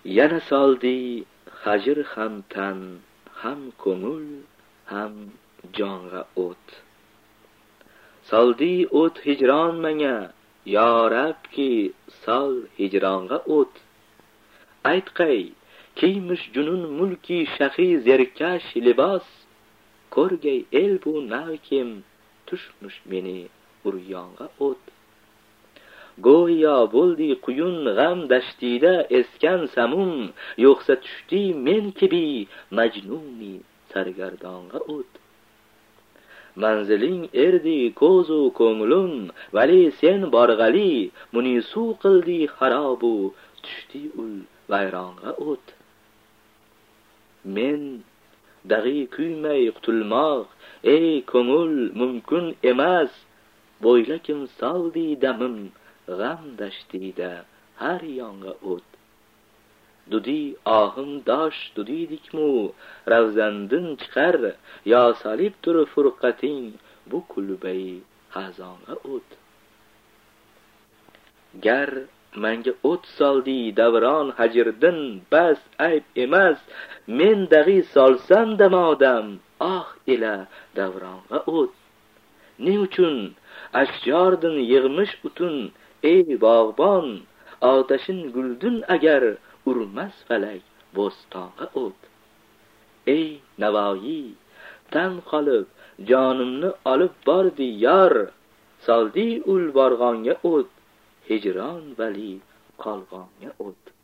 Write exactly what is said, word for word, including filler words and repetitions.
yana soldi hajr ham tan, ham ko'ngil, ham jonga o't. Soldi o't hijron menga, yo Rabki, sol hijronga o't. Aytqay, kiymish junun mulki shahi zerkash libos, ko'rgay el bu navkim, tushmush meni uryonga o't. Go'yo bo'ldi quyun g'am dashtida eskan samum, yo'qsa tushdi men kibi majnuni sargardonga o't. Manziling erdi ko'zu ko'nglim, vali sen borg'ali, munisu qildi xarobu, tushdi ul vayronga o't. Men dag'i kuymay qutulmoq, ey ko'ngil mumkin emas, bo'ylakim soldi damim, g'am dashtida har yonga o't. Dudi ohim dosh dudidikmu, ravzandin chiqar, yo solib tur furqating, bu kulbay xazonga o't. Gar menga o't soldi davron hajrdin, bas ayb emas, men dag'i solsam damodam, oh ila davronga o't. Ne uchun ashjordin yig'mish utun, ey bog'bon, otashin guldin agar, urmas falak bo'stonga o't. Ey Navoiy, tan qolib jonimni olib bordi yor, soldi ul borg'onga o't, hijron vali qolg'onga o't.